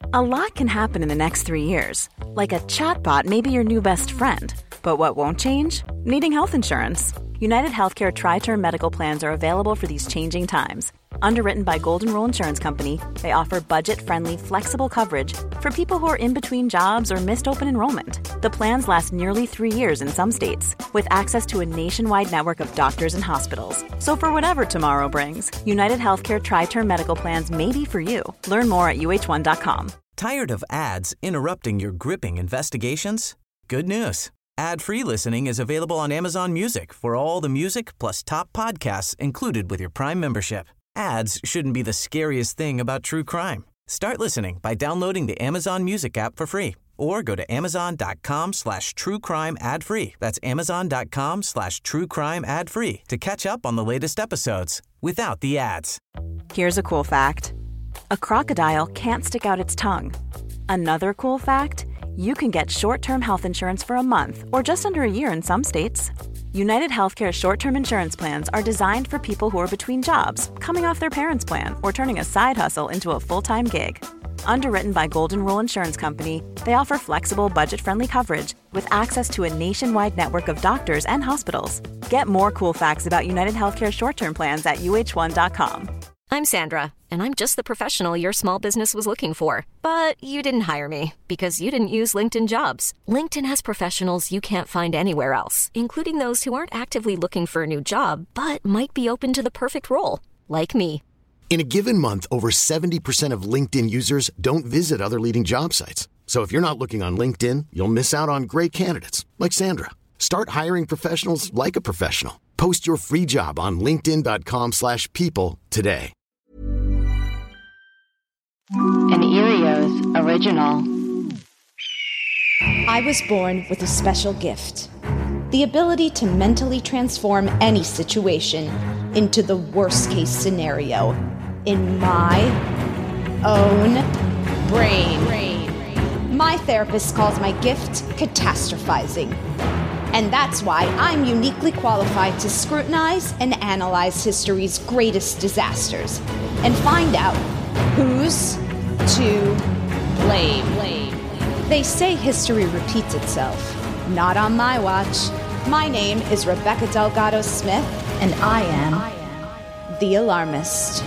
A lot can happen in the next 3 years. Like a chatbot may be your new best friend. But what won't change? Needing health insurance. United Healthcare Tri-Term Medical Plans are available for these changing times. Underwritten by Golden Rule Insurance Company, they offer budget-friendly, flexible coverage for people who are in between jobs or missed open enrollment. The plans last nearly 3 years in some states, with access to a nationwide network of doctors and hospitals. So for whatever tomorrow brings, United Healthcare Tri-Term Medical Plans may be for you. Learn more at uh1.com. Tired of ads interrupting your gripping investigations? Good news. Ad-free listening is available on Amazon Music for all the music plus top podcasts included with your Prime membership. Ads shouldn't be the scariest thing about true crime. Start listening by downloading the Amazon Music app for free or go to amazon.com/truecrime ad-free. That's amazon.com/truecrime ad-free to catch up on the latest episodes without the ads. Here's a cool fact. A crocodile can't stick out its tongue. Another cool fact, you can get short-term health insurance for a month or just under a year in some states. United Healthcare short-term insurance plans are designed for people who are between jobs, coming off their parents' plan, or turning a side hustle into a full-time gig. Underwritten by Golden Rule Insurance Company, they offer flexible, budget-friendly coverage with access to a nationwide network of doctors and hospitals. Get more cool facts about United Healthcare short-term plans at uh1.com. I'm Sandra, and I'm just the professional your small business was looking for. But you didn't hire me because you didn't use LinkedIn Jobs. LinkedIn has professionals you can't find anywhere else, including those who aren't actively looking for a new job, but might be open to the perfect role, like me. In a given month, over 70% of LinkedIn users don't visit other leading job sites. So if you're not looking on LinkedIn, you'll miss out on great candidates like Sandra. Start hiring professionals like a professional. Post your free job on linkedin.com/people today. An Erios original. I was born with a special gift. The ability to mentally transform any situation into the worst-case scenario in my own brain. My therapist calls my gift catastrophizing. And that's why I'm uniquely qualified to scrutinize and analyze history's greatest disasters and find out who's to blame. They say history repeats itself. Not on my watch. My name is Rebecca Delgado Smith, and I am the Alarmist.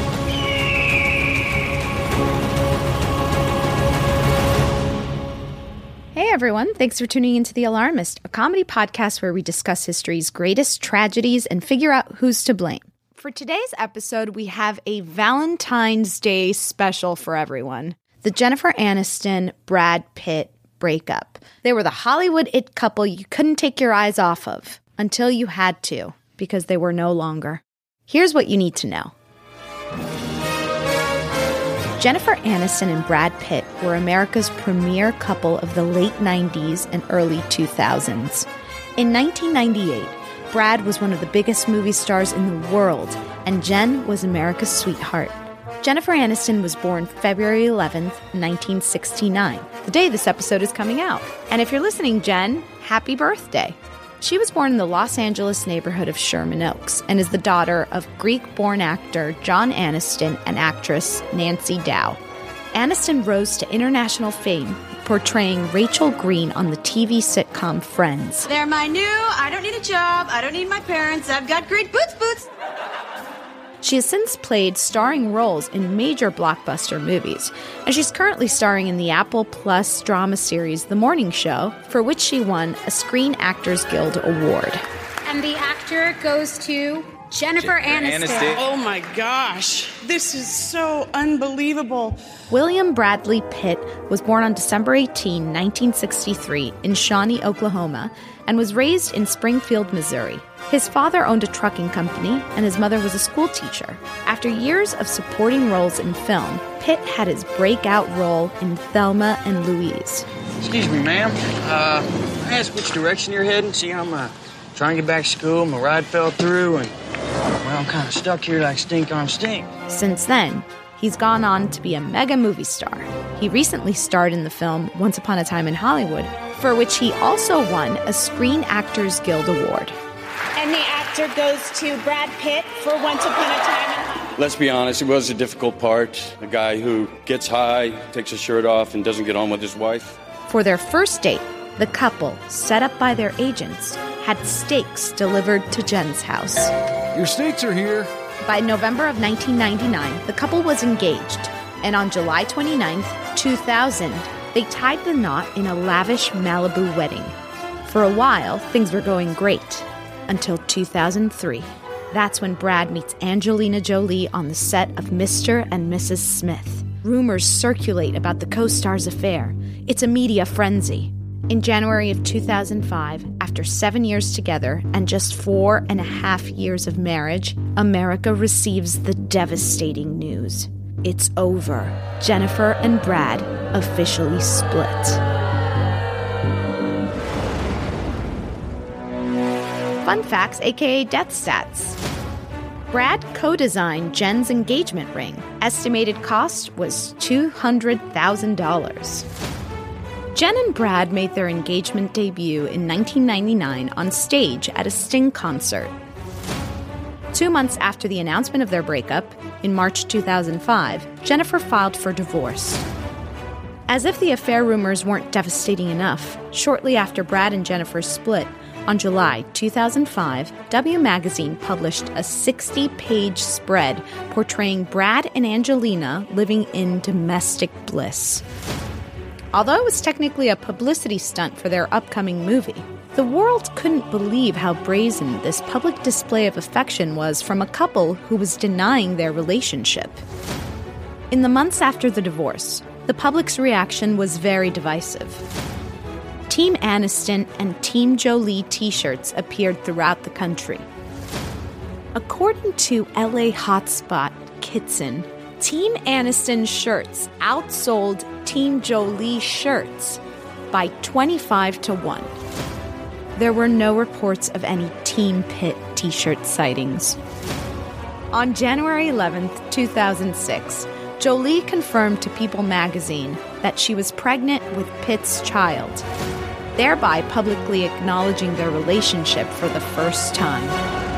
Hey everyone, thanks for tuning into The Alarmist, a comedy podcast where we discuss history's greatest tragedies and figure out who's to blame. For today's episode, we have a Valentine's Day special for everyone. The Jennifer Aniston, Brad Pitt breakup. They were the Hollywood it couple you couldn't take your eyes off of until you had to, because they were no longer. Here's what you need to know. Jennifer Aniston and Brad Pitt were America's premier couple of the late 90s and early 2000s. In 1998, Brad was one of the biggest movie stars in the world, and Jen was America's sweetheart. Jennifer Aniston was born February 11th, 1969, the day this episode is coming out. And if you're listening, Jen, happy birthday. She was born in the Los Angeles neighborhood of Sherman Oaks and is the daughter of Greek-born actor John Aniston and actress Nancy Dow. Aniston rose to international fame, portraying Rachel Green on the TV sitcom Friends. They're my new, I don't need a job, I don't need my parents, I've got great boots. She has since played starring roles in major blockbuster movies, and she's currently starring in the Apple Plus drama series The Morning Show, for which she won a Screen Actors Guild Award. And the actor goes to Jennifer Aniston. Oh my gosh, this is so unbelievable. William Bradley Pitt was born on December 18, 1963, in Shawnee, Oklahoma, and was raised in Springfield, Missouri. His father owned a trucking company, and his mother was a school teacher. After years of supporting roles in film, Pitt had his breakout role in Thelma and Louise. Excuse me, ma'am. I ask which direction you're heading? See, I'm trying to get back to school. My ride fell through, and, well, I'm kind of stuck here like stink on stink. Since then, he's gone on to be a mega movie star. He recently starred in the film Once Upon a Time in Hollywood, for which he also won a Screen Actors Guild Award. And the actor goes to Brad Pitt for Once Upon a Time in Hollywood. let's be honest, it was a difficult part. A guy who gets high, takes his shirt off, and doesn't get on with his wife. For their first date, the couple, set up by their agents, had steaks delivered to Jen's house. Your steaks are here. By November of 1999, the couple was engaged, and on July 29th, 2000, they tied the knot in a lavish Malibu wedding. For a while, things were going great, until 2003. That's when Brad meets Angelina Jolie on the set of Mr. and Mrs. Smith. Rumors circulate about the co-star's affair. It's a media frenzy. In January of 2005, after 7 years together and just 4.5 years of marriage, America receives the devastating news. It's over. Jennifer and Brad officially split. Fun facts, aka death stats. Brad co-designed Jen's engagement ring. Estimated cost was $200,000. Jen and Brad made their engagement debut in 1999 on stage at a Sting concert. 2 months after the announcement of their breakup, in March 2005, Jennifer filed for divorce. As if the affair rumors weren't devastating enough, shortly after Brad and Jennifer split, on July 2005, W Magazine published a 60-page spread portraying Brad and Angelina living in domestic bliss. Although it was technically a publicity stunt for their upcoming movie, the world couldn't believe how brazen this public display of affection was from a couple who was denying their relationship. In the months after the divorce, the public's reaction was very divisive. Team Aniston and Team Jolie t-shirts appeared throughout the country. According to LA hotspot Kitson, Team Aniston shirts outsold Team Jolie shirts by 25-1. There were no reports of any Team Pitt t-shirt sightings. On January 11th, 2006, Jolie confirmed to People magazine that she was pregnant with Pitt's child, thereby publicly acknowledging their relationship for the first time.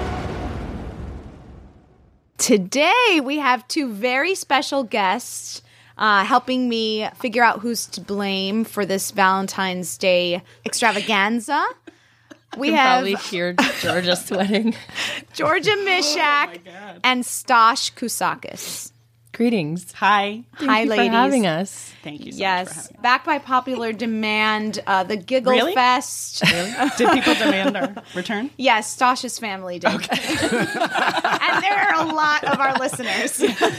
Today, we have two very special guests helping me figure out who's to blame for this Valentine's Day extravaganza. We have probably hear Georgia sweating. Georgia Mishak and Stosh Kousakis. Greetings. Hi. Hi, ladies. Thank you for having us. Thank you so yes, much for having us. Back by popular demand, the Giggle Really? Fest. Really? Did people demand our return? Yes, Stosh's family did. Okay. And there are a lot of our listeners.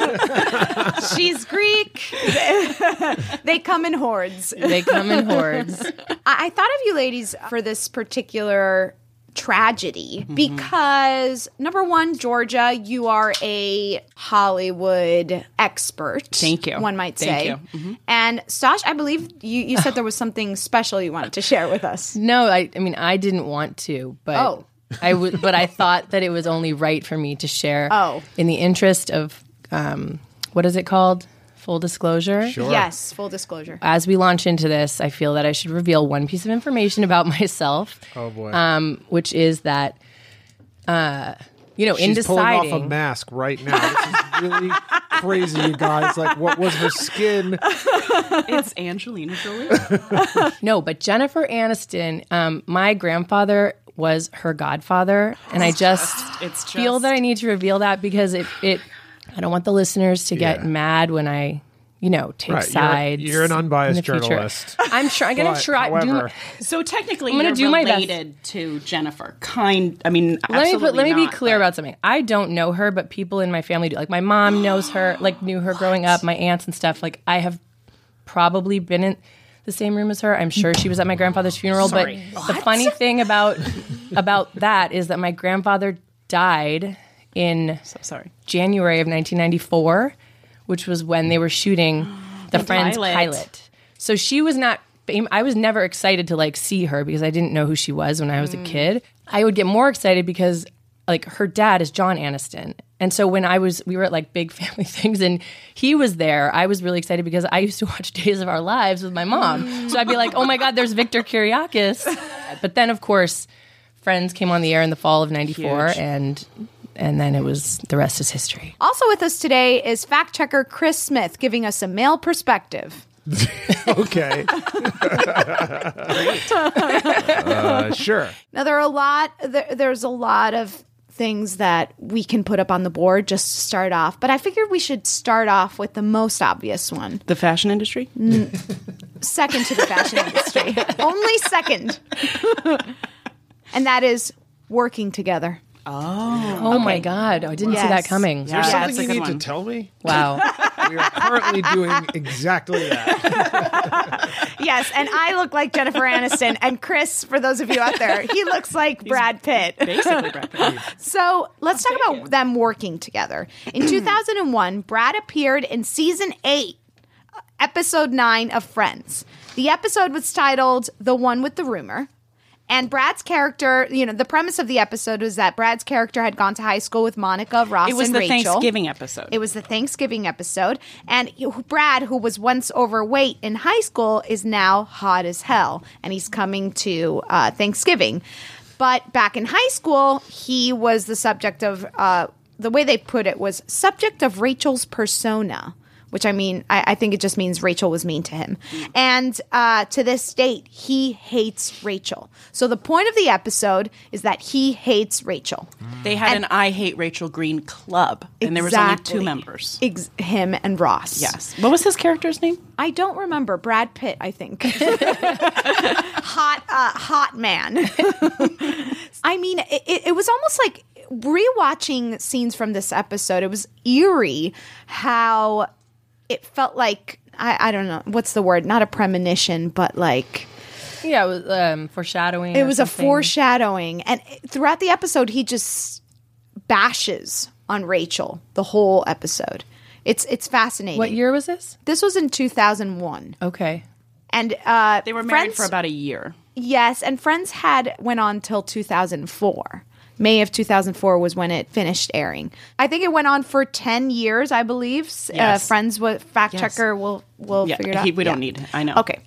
She's Greek. They come in hordes. They come in hordes. I thought of you ladies for this particular tragedy because, number one, Georgia, you are a Hollywood expert. Thank you. One might Thank say. you. Mm-hmm. And Stosh, I believe you said there was something special you wanted to share with us. No, I mean, I didn't want to, but but I thought that it was only right for me to share in the interest of, what is it called? Full disclosure? Sure. Yes, full disclosure. As we launch into this, I feel that I should reveal one piece of information about myself. Oh, boy. Which is that, in She's deciding... pulling off a mask right now. This is really crazy, you guys. Like, what was her skin? It's Angelina Jolie. No, but Jennifer Aniston, my grandfather was her godfather, and I just feel that I need to reveal that because it I don't want the listeners to get mad when I, take sides. You're an unbiased in the future. journalist. I'm going to try. So technically, I'm gonna you're do my related to Jennifer. Let me be clear about something. I don't know her, but people in my family do. Like my mom knows her, like knew her growing up. My aunts and stuff. Like I have probably been in the same room as her. I'm sure she was at my grandfather's funeral. But the funny thing about that is that my grandfather died in January of 1994, which was when they were shooting the Friends pilot. So she was not I was never excited to see her because I didn't know who she was when I was a kid. I would get more excited because her dad is John Aniston. And so when we were at big family things and he was there, I was really excited because I used to watch Days of Our Lives with my mom. So I'd be like, oh my God, there's Victor Kiriakis. But then of course, Friends came on the air in the fall of 94 and And then the rest is history. Also with us today is fact checker Chris Smith, giving us a male perspective. Okay. Sure. Now there's a lot of things that we can put up on the board just to start off, but I figured we should start off with the most obvious one. The fashion industry? Second to the fashion industry. Only second. And that is working together. Oh my God. I didn't see that coming. Is there something you need to tell me? Wow. We are currently doing exactly that. Yes, and I look like Jennifer Aniston, and Chris, for those of you out there, he looks like Brad Pitt. Basically Brad Pitt. So let's talk about them working together. In 2001, Brad appeared in season 8, episode 9 of Friends. The episode was titled The One with the Rumor. And Brad's character, the premise of the episode was that Brad's character had gone to high school with Monica, Ross, and Rachel. It was the Thanksgiving episode. It was the Thanksgiving episode. And Brad, who was once overweight in high school, is now hot as hell. And he's coming to Thanksgiving. But back in high school, he was the subject of, the way they put it was subject of Rachel's persona. Which I think it just means Rachel was mean to him. And to this date, he hates Rachel. So the point of the episode is that he hates Rachel. They had an I Hate Rachel Green club, and there was only 2 members. Him and Ross. Yes. What was his character's name? I don't remember. Brad Pitt, I think. Hot man. It was almost like rewatching scenes from this episode. It was eerie how it felt like, I don't know, what's the word? Not a premonition, but like... Yeah, it was foreshadowing. It was a foreshadowing. And throughout the episode, he just bashes on Rachel the whole episode. It's fascinating. What year was this? This was in 2001. Okay. And they were married for about a year. Yes, and Friends went on till 2004. May of 2004 was when it finished airing. I think it went on for 10 years, I believe. Yes. Friends, fact checker will figure it out. We don't need it. I know. Okay.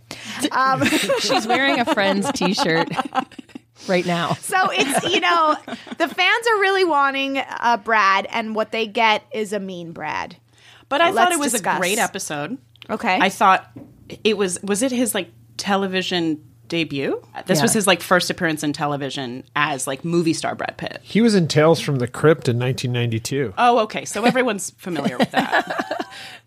She's wearing a Friends t-shirt right now. So it's, the fans are really wanting Brad, and what they get is a mean Brad. But I thought it was a great episode. Okay. I thought it was it his television debut? This was his first appearance in television as movie star Brad Pitt. He was in Tales from the Crypt in 1992. Oh, okay. So everyone's familiar with that.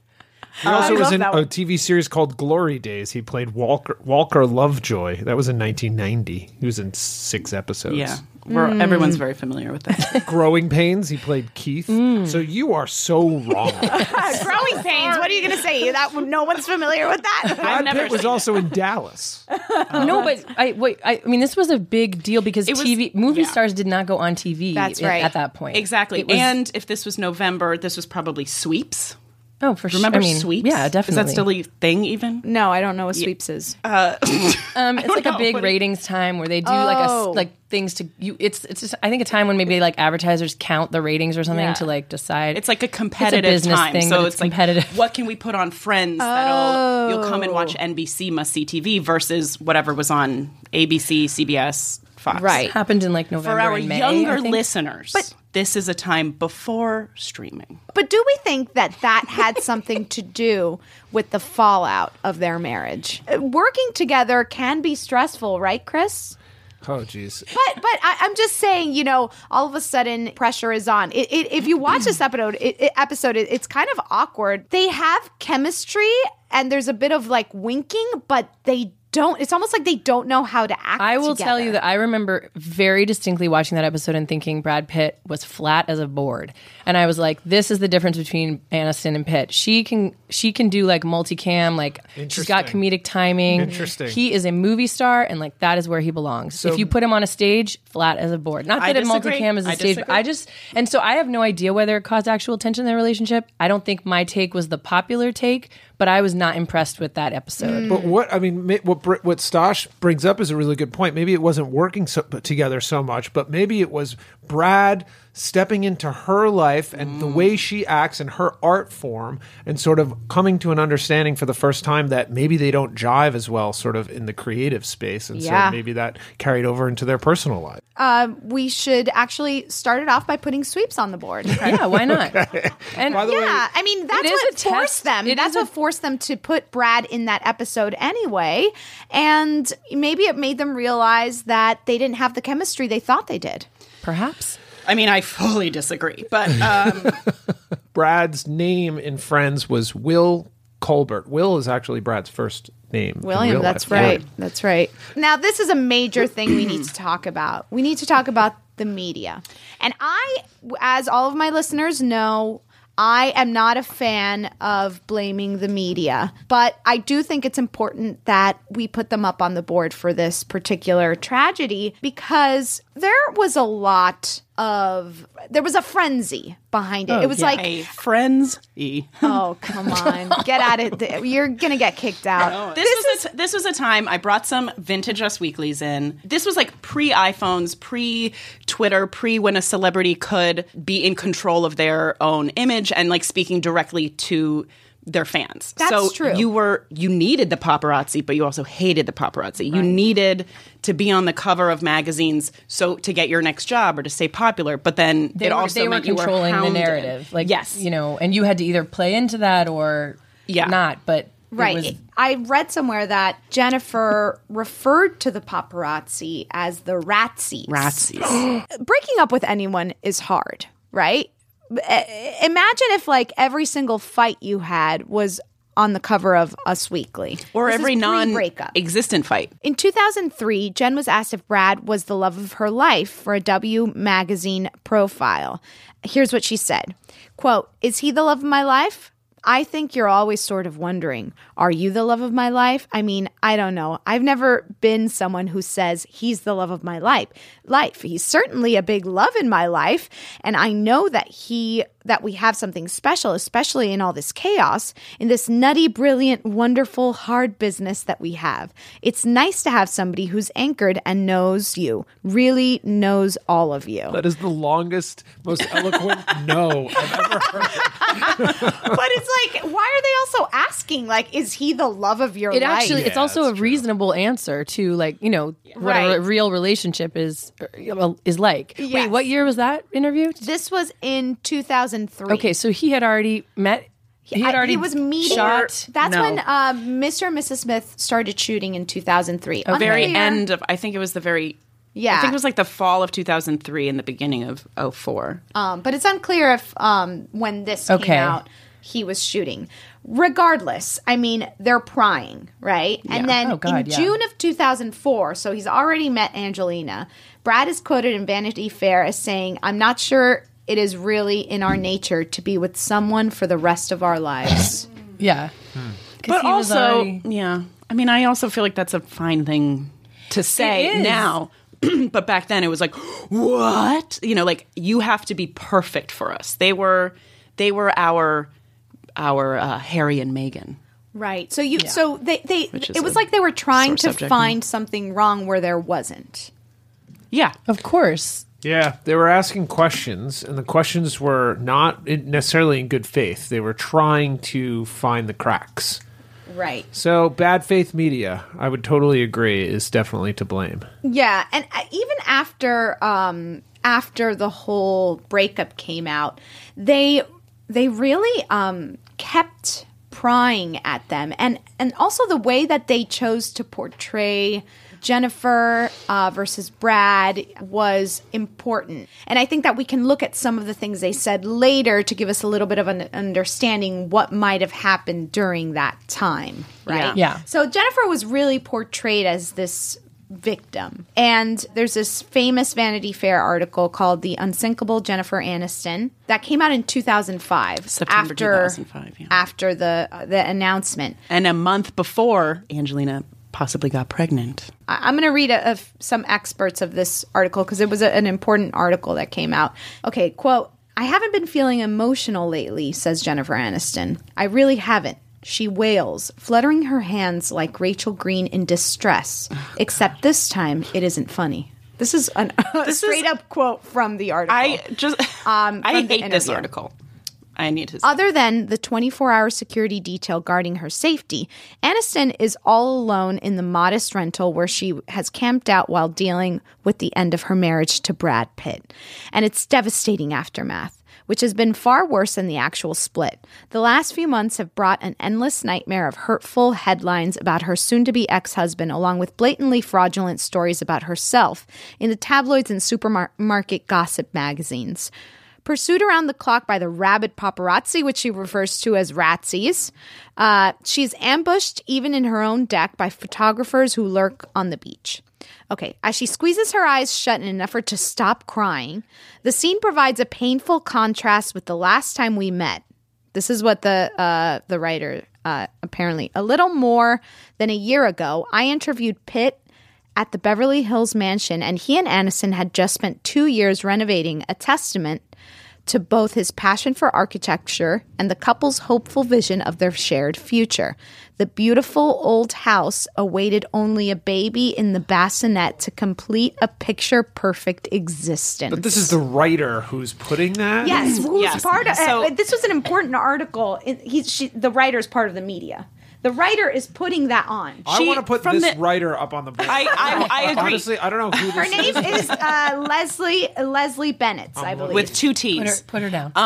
He also was in a TV series called Glory Days. He played Walker Lovejoy. That was in 1990. He was in 6 episodes. Yeah. Everyone's very familiar with that. Growing Pains, he played Keith. So you are so wrong. Growing Pains, what are you going to say? That no one's familiar with that? Brad Pitt was also in Dallas. No, but this was a big deal because movie stars did not go on TV. That's right. At that point. Exactly. And if this was November, this was probably Sweeps. Oh, for sure. Remember Sweeps? Yeah, definitely. Is that still a thing even? No, I don't know what Sweeps is. It's like a big ratings time where they do things to you. It's just, I think, a time when maybe advertisers count the ratings or something to decide. It's like a competitive business time. thing, So it's competitive. What can we put on Friends that'll you'll come and watch NBC Must See TV versus whatever was on ABC, CBS, Fox. Right. Happened in November For our and May, younger listeners, this is a time before streaming. But do we think that had something to do with the fallout of their marriage? Working together can be stressful, right, Chris? Oh, geez. But I'm just saying, all of a sudden pressure is on. If you watch this episode, it's kind of awkward. They have chemistry and there's a bit of winking, but they don't. It's almost like they don't know how to act. I will together. tell you that I remember very distinctly watching that episode and thinking Brad Pitt was flat as a board, and I was like, "This is the difference between Aniston and Pitt. She can do multicam, she's got comedic timing. Interesting. He is a movie star, and that is where he belongs. So, if you put him on a stage, flat as a board. Not that a multicam is a stage, but I have no idea whether it caused actual tension in their relationship. I don't think my take was the popular take, but I was not impressed with that episode. But what Stosh brings up is a really good point. Maybe it wasn't working together so much, but maybe it was Brad stepping into her life and the way she acts and her art form and sort of coming to an understanding for the first time that maybe they don't jive as well sort of in the creative space. And so maybe that carried over into their personal life. We should actually start it off by putting sweeps on the board. Yeah, why not? Okay. And by the way, I mean, that's what forced them. That's what forced them to put Brad in that episode anyway. And maybe it made them realize that they didn't have the chemistry they thought they did. Perhaps. I mean, I fully disagree, but Brad's name in Friends was Will Colbert. Will is actually Brad's first name. William, that's right. Yeah. That's right. Now, this is a major thing we need to talk about. We need to talk about the media. And I, as all of my listeners know, I am not a fan of blaming the media, but I do think it's important that we put them up on the board for this particular tragedy because there was a frenzy behind it. It was like a frenzy. Oh, come on. Get at it. You're going to get kicked out. This was a time I brought some vintage Us Weeklies in. This was like pre-iPhones, pre-Twitter, when a celebrity could be in control of their own image and like speaking directly to their fans. That's true. You needed the paparazzi, but you also hated the paparazzi. Right. You needed to be on the cover of magazines to get your next job or to stay popular. But then they were controlling the narrative. Like, yes, and you had to either play into that or not. But right. I read somewhere that Jennifer referred to the paparazzi as the ratsies. Breaking up with anyone is hard, right? Imagine if like every single fight you had was on the cover of Us Weekly. Or every non-existent fight. In 2003, Jen was asked if Brad was the love of her life for a W magazine profile. Here's what she said. Quote, "Is he the love of my life? I think you're always sort of wondering, are you the love of my life? I mean, I don't know. I've never been someone who says he's the love of my life. He's certainly a big love in my life, and I know that we have something special, especially in all this chaos, in this nutty, brilliant, wonderful, hard business that we have. It's nice to have somebody who's anchored and knows you, really knows all of you." That is the longest, most eloquent no I've ever heard. But it's like, why are they also asking, like, is he the love of your life? It's also a reasonable answer to, like, what a real relationship is like. Yes. Wait, what year was that interview? This was in 2003. Okay, so he had already met. He was meeting. Shot. That's when Mr. and Mrs. Smith started shooting in 2003. The very end of, I think it was the very. Yeah. I think it was like the fall of 2003 and the beginning of 2004. But it's unclear if when this came out, he was shooting. Regardless, I mean, they're prying, right? Yeah. And then in June of 2004, so he's already met Angelina, Brad is quoted in Vanity Fair as saying, "I'm not sure it is really in our nature to be with someone for the rest of our lives." Yeah. But also, I mean, I also feel like that's a fine thing to say now. But back then it was like, what? Like, you have to be perfect for us. They were our Harry and Meghan. Right. So it was like they were trying to find something wrong where there wasn't. Yeah. Of course. Yeah, they were asking questions, and the questions were not necessarily in good faith. They were trying to find the cracks. Right. So bad faith media, I would totally agree, is definitely to blame. Yeah, and even after the whole breakup came out, they really kept prying at them, and also the way that they chose to portray Jennifer versus Brad was important. And I think that we can look at some of the things they said later to give us a little bit of an understanding what might have happened during that time, right? Yeah. So Jennifer was really portrayed as this victim. And there's this famous Vanity Fair article called The Unsinkable Jennifer Aniston that came out in 2005. September 2005, yeah. After the announcement. And a month before Angelina possibly got pregnant. I'm going to read some excerpts of this article because it was an important article that came out. Okay, quote, "I haven't been feeling emotional lately," says Jennifer Aniston. "I really haven't." She wails, fluttering her hands like Rachel Green in distress. Except this time, it isn't funny. This is a straight up quote from the article. I hate this article. I need to. Other than the 24-hour security detail guarding her safety, Aniston is all alone in the modest rental where she has camped out while dealing with the end of her marriage to Brad Pitt. And its devastating aftermath, which has been far worse than the actual split. The last few months have brought an endless nightmare of hurtful headlines about her soon-to-be ex-husband, along with blatantly fraudulent stories about herself in the tabloids and supermarket gossip magazines. Pursued around the clock by the rabid paparazzi, which she refers to as ratsies, she's ambushed even in her own deck by photographers who lurk on the beach. Okay, as she squeezes her eyes shut in an effort to stop crying, the scene provides a painful contrast with the last time we met. This is what the writer, apparently. A little more than a year ago, I interviewed Pitt at the Beverly Hills mansion, and he and Aniston had just spent 2 years renovating, a testament to both his passion for architecture and the couple's hopeful vision of their shared future. The beautiful old house awaited only a baby in the bassinet to complete a picture-perfect existence. But this is the writer who's putting that? Yes, who's part of this was an important article. The writer's part of the media. The writer is putting that on. I want to put this writer up on the board. I agree. Honestly, I don't know who this is. Her name is Leslie Bennett, I believe. With 2 T's. Put her down.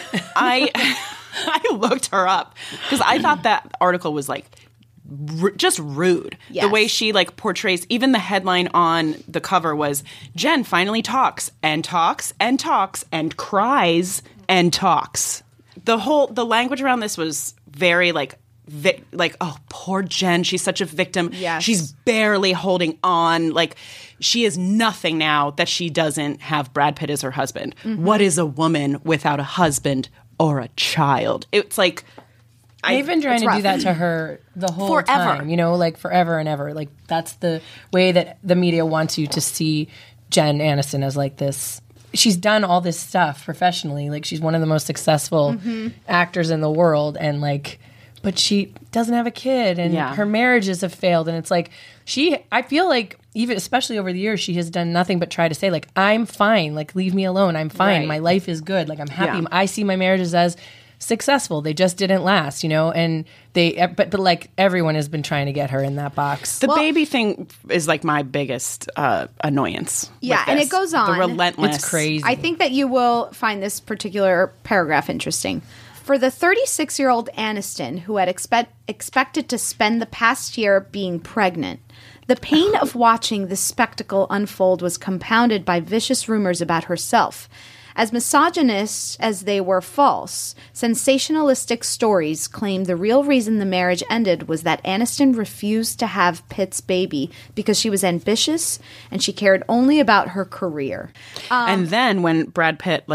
I looked her up because I thought that article was like just rude. Yes. The way she like portrays, even the headline on the cover was Jen finally talks and talks and talks and cries and talks. The language around this was very like, oh, poor Jen, she's such a victim. Yes. She's barely holding on. Like, she is nothing now that she doesn't have Brad Pitt as her husband. Mm-hmm. What is a woman without a husband or a child? It's like... They've been trying to do that to her the whole time, like forever and ever. Like, that's the way that the media wants you to see Jen Aniston as like this. She's done all this stuff professionally. Like, she's one of the most successful actors in the world, and like... But she doesn't have a kid, and her marriages have failed. And it's like I feel like even especially over the years, she has done nothing but try to say like, I'm fine, like leave me alone. I'm fine. Right. My life is good. Like I'm happy. Yeah. I see my marriages as successful. They just didn't last, and but like everyone has been trying to get her in that box. The baby thing is like my biggest annoyance. Yeah, and it goes on. The relentless. It's crazy. I think that you will find this particular paragraph interesting. For the 36-year-old Aniston, who had expected to spend the past year being pregnant, the pain of watching this spectacle unfold was compounded by vicious rumors about herself. As misogynist as they were false, sensationalistic stories claimed the real reason the marriage ended was that Aniston refused to have Pitt's baby because she was ambitious and she cared only about her career. And then when Brad Pitt,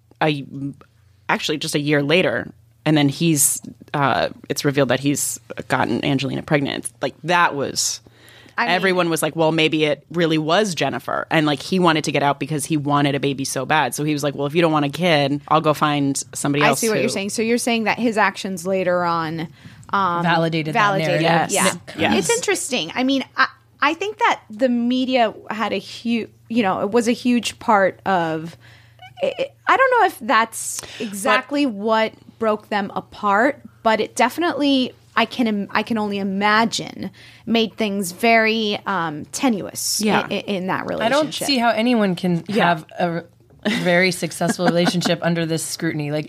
actually just a year later, and then it's revealed that he's gotten Angelina pregnant. Like that was, everyone was like, well, maybe it really was Jennifer. And like he wanted to get out because he wanted a baby so bad. So he was like, well, if you don't want a kid, I'll go find somebody else. I see what you're saying. So you're saying that his actions later on validated that narrative. Yes. Yeah. Yes. It's interesting. I mean, I think that the media had it was a huge part of I don't know if that's exactly what broke them apart, but it definitely, I can only imagine, made things very tenuous in that relationship. I don't see how anyone can have a very successful relationship under this scrutiny. Like,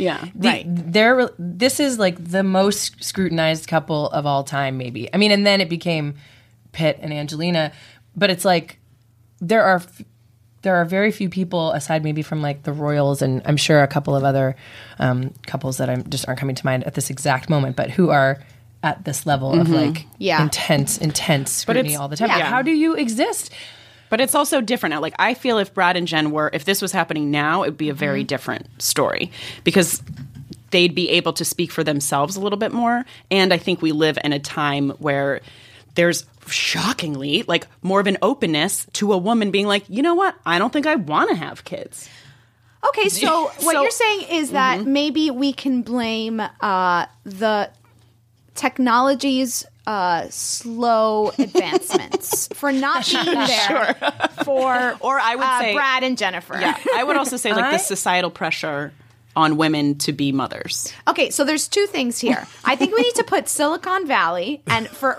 this is like the most scrutinized couple of all time, maybe. I mean, and then it became Pitt and Angelina, but it's like there are very few people, aside maybe from like the royals and I'm sure a couple of other couples that aren't coming to mind at this exact moment, but who are at this level of like intense scrutiny all the time. Yeah. How do you exist? But it's also different now. Like I feel if Brad and Jen if this was happening now, it would be a very different story because they'd be able to speak for themselves a little bit more. And I think we live in a time where there's shockingly like more of an openness to a woman being like, you know what? I don't think I want to have kids. Okay, so what you're saying is that maybe we can blame the technology's slow advancements for not being there for, or I would say Brad and Jennifer. Yeah, I would also say like the societal pressure on women to be mothers. Okay, so there's two things here. I think we need to put Silicon Valley and for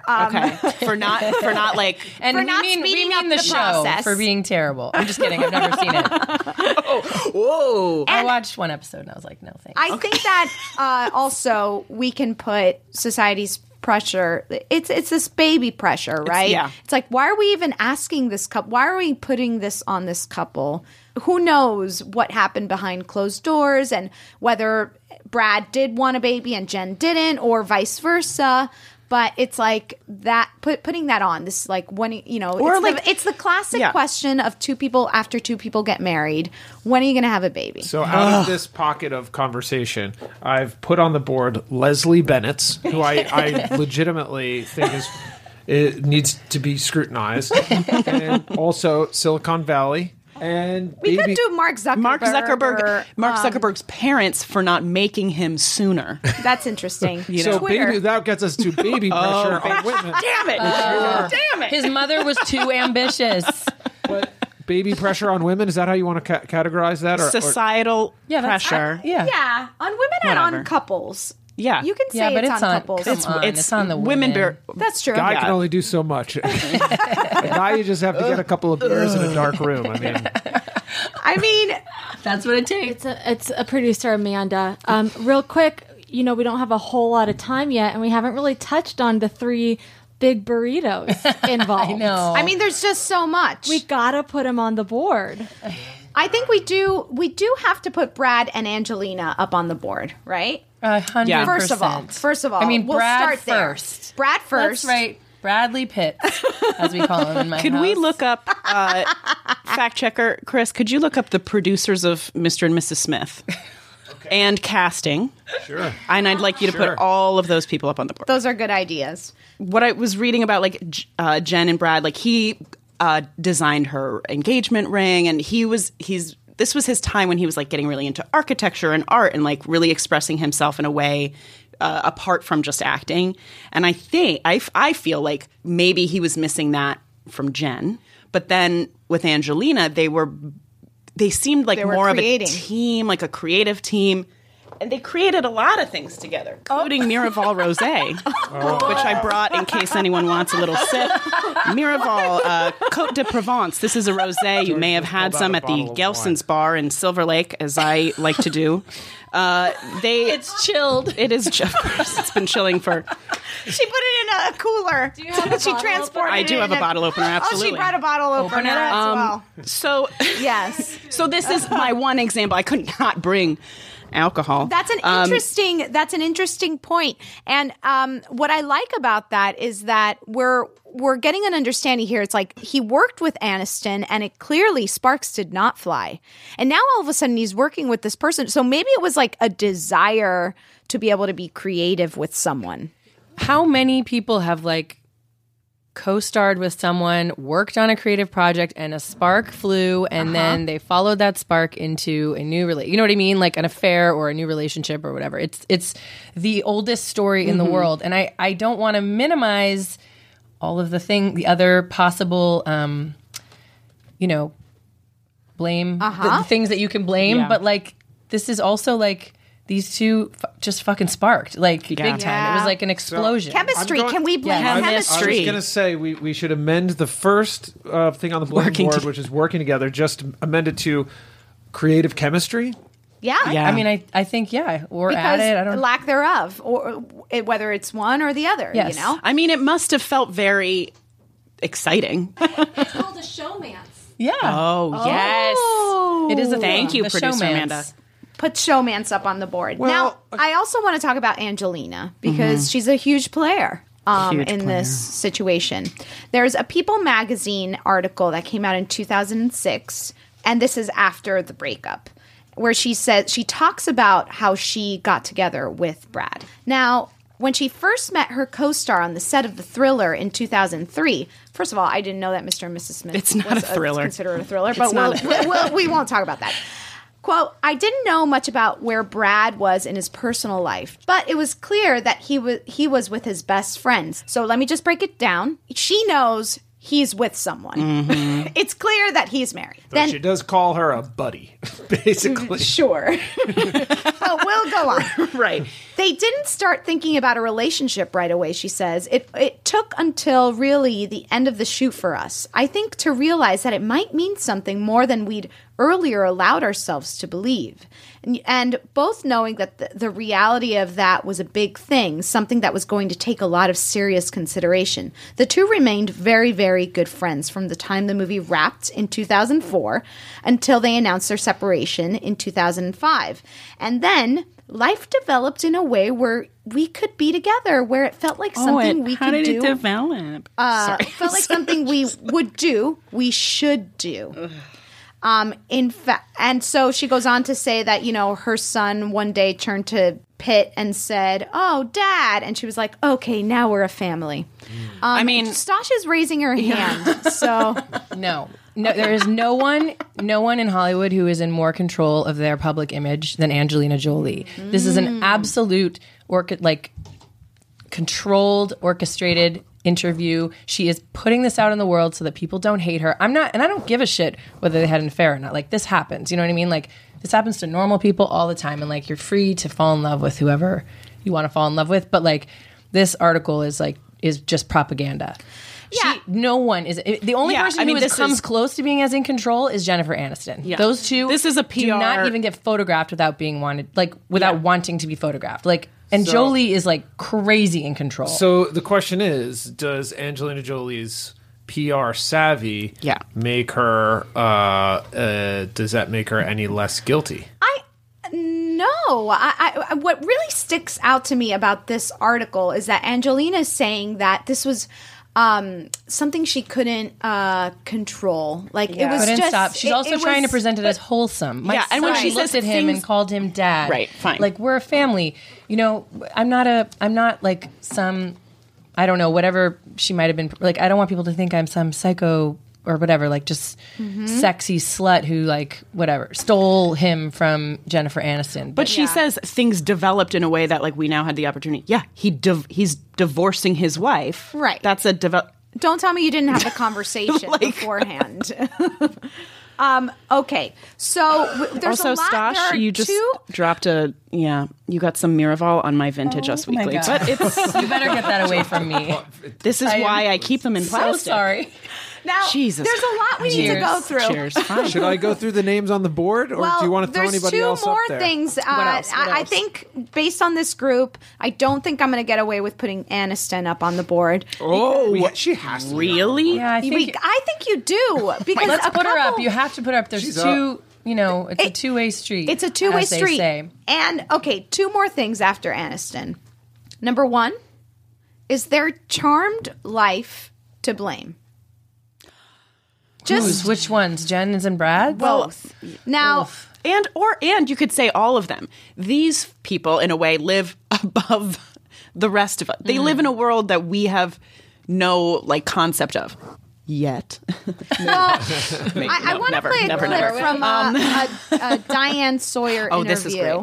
not like and for not speeding up the show process. For being terrible. I'm just kidding. I've never seen it. Whoa! I watched one episode and I was like, no thanks. I think that also we can put society's pressure. It's this baby pressure, right? It's like, why are we even asking this couple? Why are we putting this on this couple? Who knows what happened behind closed doors and whether Brad did want a baby and Jen didn't, or vice versa. But it's like that putting that on this, like, when it's the classic question of two people after two people get married. When are you going to have a baby? So out of this pocket of conversation, I've put on the board Leslie Bennett's, who I legitimately think it needs to be scrutinized, and also Silicon Valley. And we could do Mark Zuckerberg. Mark Zuckerberg's parents for not making him sooner. That's interesting. So that gets us to baby pressure on women. Damn it! Damn it! His mother was too ambitious. But baby pressure on women, is that how you want to categorize that? Or societal pressure? Yeah, on women and on couples. Yeah, you can say it's on couples. It's on the women. That's true. Guy can only do so much. A guy, you just have to get a couple of beers in a dark room. I mean, that's what it takes. It's a producer, Amanda. Real quick, we don't have a whole lot of time yet, and we haven't really touched on the 3 big burritos involved. I know. I mean, there's just so much. We gotta put them on the board. I think we do have to put Brad and Angelina up on the board, right? 100%. First of all, I mean, we'll Brad start first. There. Brad first. That's right. Bradley Pitt, as we call him in my house. Could we look up, fact checker Chris, could you look up the producers of Mr. and Mrs. Smith? And casting. Sure. And I'd like you to put all of those people up on the board. Those are good ideas. What I was reading about, like, Jen and Brad, like, he designed her engagement ring, and this was his time when he was, like, getting really into architecture and art and, like, really expressing himself in a way apart from just acting. And I think I feel like maybe he was missing that from Jen. But then with Angelina, they seemed like more of a team, like a creative team. And they created a lot of things together, including Miraval Rosé, which I brought in case anyone wants a little sip. Miraval Côte de Provence. This is a rosé. You may have had some at the Gelson's Bar in Silver Lake, as I like to do. It's chilled. It is, of course. It's been chilling for... She put it in a cooler. Do you have a she transported I do have a bottle opener, absolutely. Oh, she brought a bottle opener as well. So, yes. So this is my one example. I could not bring alcohol. That's an interesting point. And what I like about that is that we're getting an understanding here. It's like he worked with Aniston, and it clearly sparks did not fly. And now all of a sudden he's working with this person. So maybe it was like a desire to be able to be creative with someone. How many people have like co-starred with someone, worked on a creative project, and a spark flew, and then they followed that spark into a new you know what I mean, like an affair or a new relationship or whatever. It's the oldest story in the world, and I don't want to minimize all of the other possible blame, the things that you can blame, but like this is also like these two just fucking sparked, like big time. It was like an explosion. So, chemistry. Can we blame chemistry? I was going to say we should amend the first thing on the board, which is working together. Just amend it to creative chemistry. Yeah. I mean, I think or because add it. I don't lack thereof, or whether it's one or the other. Yes. You know. I mean, it must have felt very exciting. It's called a showmance. Yeah. Oh yes. It is a thank you, the producer showmance. Amanda. Put showmance up on the board. Well, now, I also want to talk about Angelina because she's a huge player this situation. There's a People magazine article that came out in 2006, and this is after the breakup, where she talks about how she got together with Brad. Now, when she first met her co-star on the set of The Thriller in 2003, first of all, I didn't know that Mr. and Mrs. Smith it's not a thriller. Considered a thriller, but we won't talk about that. Quote, I didn't know much about where Brad was in his personal life, but it was clear that he was with his best friends. So let me just break it down. She knows he's with someone. Mm-hmm. It's clear that he's married. Then she does call her a buddy, basically. Sure. But we'll go on. Right. They didn't start thinking about a relationship right away, she says. It took until really the end of the shoot for us. I think to realize that it might mean something more than we'd earlier allowed ourselves to believe. And both knowing that the reality of that was a big thing, something that was going to take a lot of serious consideration. The two remained very, very good friends from the time the movie wrapped in 2004 until they announced their separation in 2005. And then life developed in a way where we could be together, where it felt like something we could do. How did it develop? It felt like something we would do, we should do. In fact, and so she goes on to say that, you know, her son one day turned to Pitt and said, "Oh, Dad," and she was like, "Okay, now we're a family." I mean, Stasha's raising her hand, so no, there is no one in Hollywood who is in more control of their public image than Angelina Jolie. This is an absolute controlled, orchestrated interview. She is putting this out in the world so that people don't hate her. I don't give a shit whether they had an affair or not. Like, this happens. You know what I mean? Like, this happens to normal people all the time, and like, you're free to fall in love with whoever you want to fall in love with. But like, this article is just propaganda. Yeah. No one is. The only person who comes close to being as in control is Jennifer Aniston. Yeah. Those two. This is a PR. Do not even get photographed without being wanted, without wanting to be photographed. And Jolie is like crazy in control. So the question is, does Angelina Jolie's PR savvy make her? Does that make her any less guilty? No. I what really sticks out to me about this article is that Angelina is saying that this was something she couldn't control. Like, it was couldn't just stop. She's also trying to present it as wholesome. And when she looked at him and called him Dad, right? Fine. Like, we're a family. You know, I'm not like some, I don't know, whatever she might have been. Like, I don't want people to think I'm some psycho or whatever, like just sexy slut who like whatever stole him from Jennifer Aniston. But she says things developed in a way that like we now had the opportunity. Yeah, he's divorcing his wife. Right. That's a Don't tell me you didn't have a conversation beforehand. Okay, so there's also a lot. Stash, you just dropped you got some Miraval on my vintage Us Weekly, but it's you better get that away from me. This is why I keep them in plastic. So sorry. Now, Jesus. there's a lot we need to go through. Cheers. Should I go through the names on the board, or do you want to throw anybody else up there? There's 2 more things. I think, based on this group, I don't think I'm going to get away with putting Aniston up on the board. Oh, she has to. Really? Yeah, I think you do. Because let's put her up. You have to put her up. There's two. You know, it's a two-way street. It's a two-way as they street. say. And, okay, 2 more things after Aniston. Number 1, is their charmed life to blame? Which ones? Jen's and Brad? Both. Now, and you could say all of them. These people, in a way, live above the rest of us. They live in a world that we have no concept of yet. Well, I want to play a clip from a Diane Sawyer interview. This is great.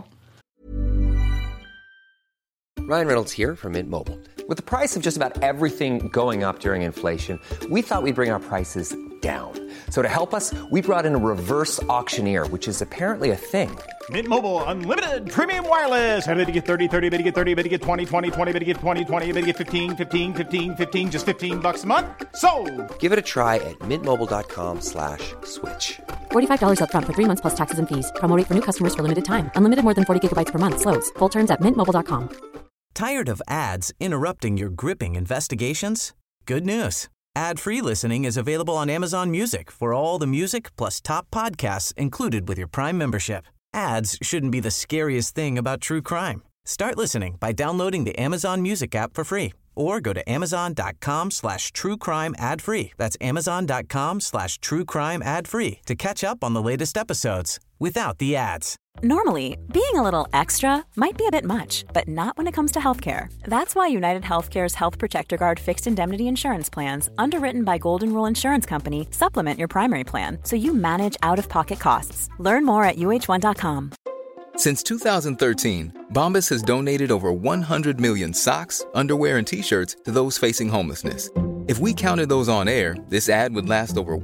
Ryan Reynolds here from Mint Mobile. With the price of just about everything going up during inflation, we thought we'd bring our prices down. So to help us, we brought in a reverse auctioneer, which is apparently a thing. Mint Mobile Unlimited Premium Wireless. How to get 30, 30, bit to get 30, bit to get 20, 20, 20, bit to get 20, 20, bit to get 15, 15, 15, 15, just $15 a month? Sold! Give it a try at mintmobile.com/switch. $45 up front for 3 months plus taxes and fees. Promo rate for new customers for limited time. Unlimited more than 40 gigabytes per month. Slows full terms at mintmobile.com. Tired of ads interrupting your gripping investigations? Good news. Ad-free listening is available on Amazon Music for all the music plus top podcasts included with your Prime membership. Ads shouldn't be the scariest thing about true crime. Start listening by downloading the Amazon Music app for free or go to amazon.com/truecrime ad-free. That's amazon.com/truecrime ad-free to catch up on the latest episodes without the ads. Normally, being a little extra might be a bit much, but not when it comes to healthcare. That's why United Healthcare's Health Protector Guard fixed indemnity insurance plans, underwritten by Golden Rule Insurance Company, supplement your primary plan so you manage out-of-pocket costs. Learn more at uh1.com. Since 2013, Bombas has donated over 100 million socks, underwear, and T-shirts to those facing homelessness. If we counted those on air, this ad would last over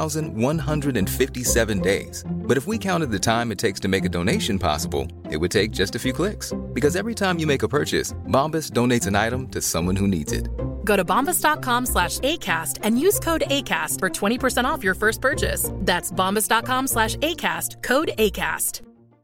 1,157 days. But if we counted the time it takes to make a donation possible, it would take just a few clicks. Because every time you make a purchase, Bombas donates an item to someone who needs it. Go to bombas.com/ACAST and use code ACAST for 20% off your first purchase. That's bombas.com/ACAST, code ACAST.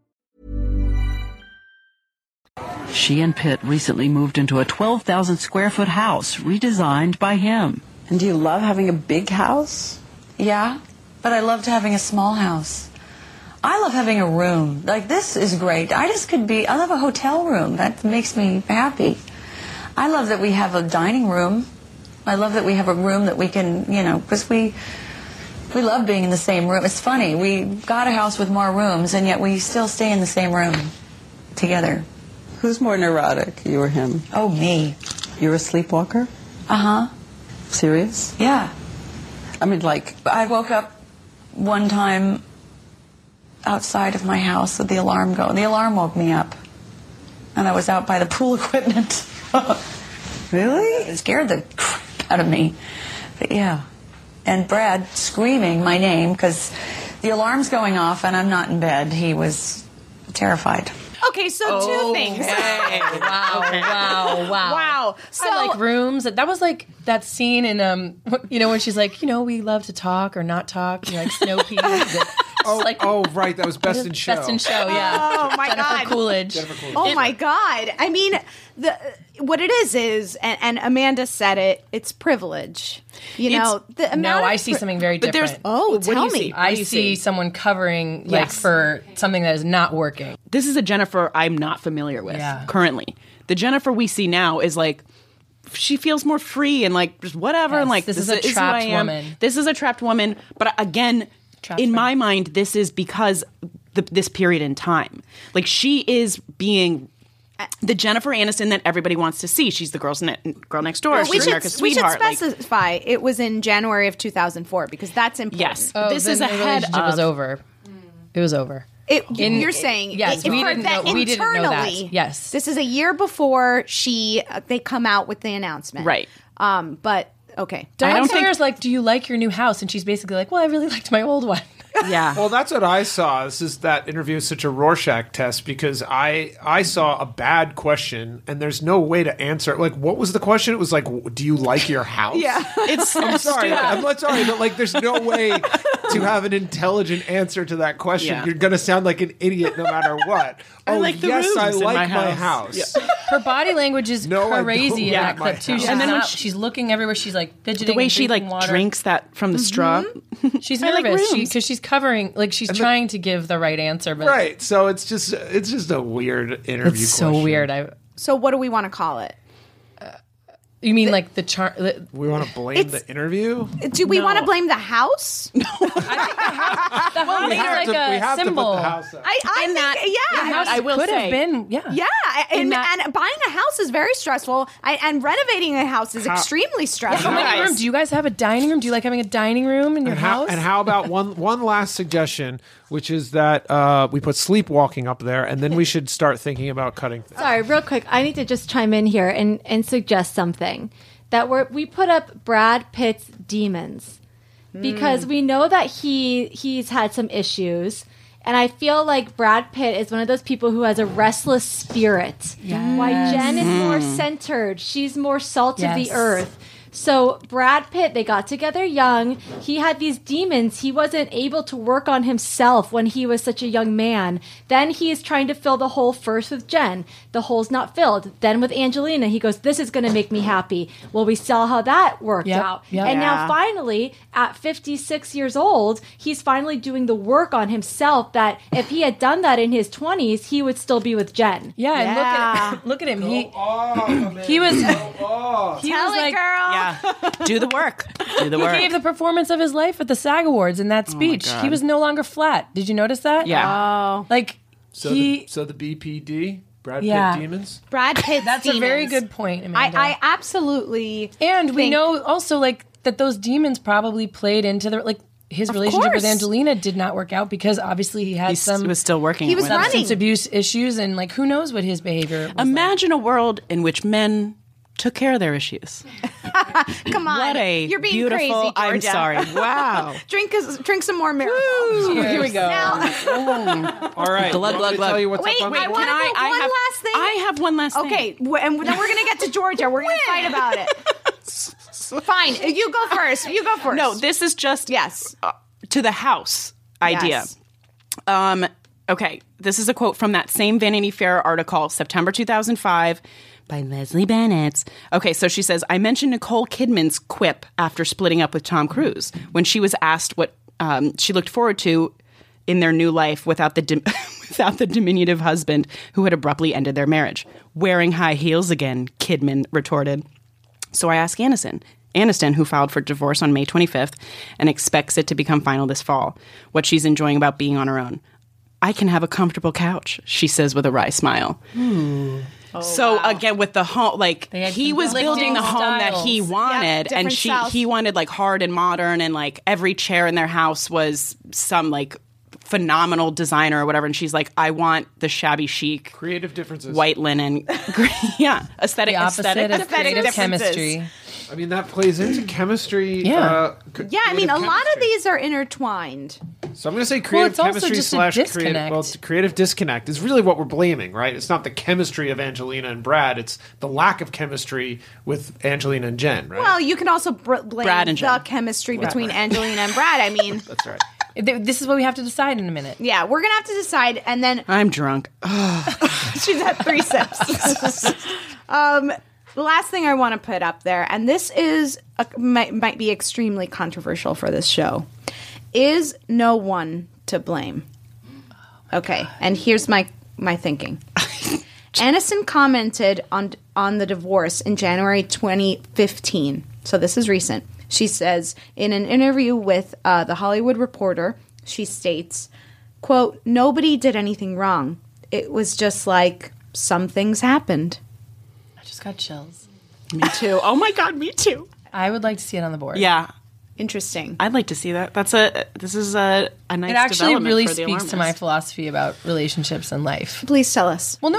She and Pitt recently moved into a 12,000 square foot house redesigned by him. And do you love having a big house? Yeah, but I loved having a small house. I love having a room. Like, this is great. I love a hotel room. That makes me happy. I love that we have a dining room. I love that we have a room that we can, because we love being in the same room. It's funny. We got a house with more rooms, and yet we still stay in the same room together. Who's more neurotic, you or him? Oh, me. You're a sleepwalker? Uh-huh. Serious? Yeah. I mean, I woke up one time outside of my house with the alarm going. The alarm woke me up. And I was out by the pool equipment. Really? It scared the crap out of me. But yeah. And Brad screaming my name because the alarm's going off and I'm not in bed. He was terrified. Okay, so two things. Wow. So, I like rooms. That was like that scene in, when she's like, we love to talk or not talk, like snow peas. Right. That was Best in Show. Best in Show, yeah. Oh, my God. Coolidge. Oh, my God. I mean, what it is, and Amanda said it, it's privilege. I see something very different. Tell me. I see someone covering for something that is not working. This is a Jennifer I'm not familiar with currently. The Jennifer we see now is like, she feels more free and like just whatever. Yes, and like this is a trapped woman. This is a trapped woman. But again, my mind, this is because this period in time. Like, she is being the Jennifer Aniston that everybody wants to see. She's the girl next door. She's America's sweetheart. We should specify it was in January of 2004 because that's important. Yes, this is ahead of. It was over. It was over. You're saying yes, we didn't know that. Yes, this is a year before they come out with the announcement, right? But okay, Diane Sawyer's like, "Do you like your new house?" And she's basically like, "Well, I really liked my old one." Yeah. Well, that's what I saw. That interview is such a Rorschach test because I saw a bad question and there's no way to answer it. Like, what was the question? It was like, do you like your house? Yeah. I'm sorry. I'm not sorry, but like, there's no way to have an intelligent answer to that question. Yeah. You're going to sound like an idiot no matter what. I like the rooms I in like my my house. house. Yeah. Her body language is crazy in that clip too. house. And then she's looking everywhere. She's like fidgeting. The way she water. drinks that from the straw. She's nervous because she's covering, like she's trying to give the right answer. But right. So it's just a weird interview. It's so question. weird. So what do we want to call it? You mean like the chart? We want to blame the interview? Do we want to blame the house? No. I think the house is like a symbol. I think, I will say. Have been, yeah. And buying a house is very stressful, and renovating a house is extremely stressful. How many rooms? Do you guys have a dining room? Do you like having a dining room in your house? And how about one last suggestion, which is that we put sleepwalking up there, and then we should start thinking about cutting things. Sorry, real quick. I need to just chime in here and suggest something. That we put up Brad Pitt's demons because we know that he's had some issues, and I feel like Brad Pitt is one of those people who has a restless spirit. Yes. Why Jen is more centered, she's more salt of the earth. So Brad Pitt, they got together young. He had these demons. He wasn't able to work on himself when he was such a young man. Then he is trying to fill the hole first with Jen. The hole's not filled. Then with Angelina, he goes, this is going to make me happy. Well, we saw how that worked out. Yep. And now finally, at 56 years old, he's finally doing the work on himself that if he had done that in his 20s, he would still be with Jen. Yeah, and look at him. He was like, girl. Yeah. Do the work. Do the work. He gave the performance of his life at the SAG Awards in that speech. He was no longer flat. Did you notice that? Yeah. Oh. Like, So the BPD, Brad Pitt demons? Brad Pitt That's demons. a very good point, Amanda. I absolutely And we know also, like, that those demons probably played into the, like, his relationship with Angelina did not work out because obviously he had He was still working. He was running. substance abuse issues, and, like, who knows what his behavior was. Imagine a world in which men took care of their issues. Come on. What a You're being beautiful, crazy, Georgia. I'm sorry. Wow. Drink some more Miracle. Here we go. Now, All right. Glug, glug, glug. Tell you what's wait, up on I the want to board? one last thing. I have one last thing. Okay, and then we're going to get to Georgia. We're going to fight about it. Fine. You go first. No, this is just to the house idea. Yes. Okay, this is a quote from that same Vanity Fair article, September 2005, by Leslie Bennett. Okay, so she says, I mentioned Nicole Kidman's quip after splitting up with Tom Cruise when she was asked what she looked forward to in their new life without the diminutive husband who had abruptly ended their marriage. Wearing high heels again, Kidman retorted. So I asked Aniston, who filed for divorce on May 25th and expects it to become final this fall, what she's enjoying about being on her own. I can have a comfortable couch, she says with a wry smile. Again, with the home, like he was building the home that he wanted, and he wanted like hard and modern, and like every chair in their house was some like phenomenal designer or whatever. And she's like, I want the shabby chic, creative differences, white linen, aesthetic, the opposite of creative chemistry. I mean, that plays into chemistry. I mean, a lot of these are intertwined. So I'm going to say creative chemistry / creative disconnect is really what we're blaming, right? It's not the chemistry of Angelina and Brad. It's the lack of chemistry with Angelina and Jen, right? Well, you can also blame Brad and Jen. the chemistry between Angelina and Brad. I mean, that's right. This is what we have to decide in a minute. Yeah, we're going to have to decide, and then... I'm drunk. She's had 3 sips. The last thing I want to put up there, and this is might be extremely controversial for this show, is no one to blame. Okay, and here's my thinking. Aniston commented on the divorce in January 2015, so this is recent. She says, in an interview with The Hollywood Reporter, she states, quote, nobody did anything wrong. It was just like some things happened. Just got chills. Me too. Oh my God, me too. I would like to see it on the board. Yeah. Interesting. I'd like to see that. This is a nice. It actually development really for the speaks to my philosophy about relationships and life. Please tell us. Well, no,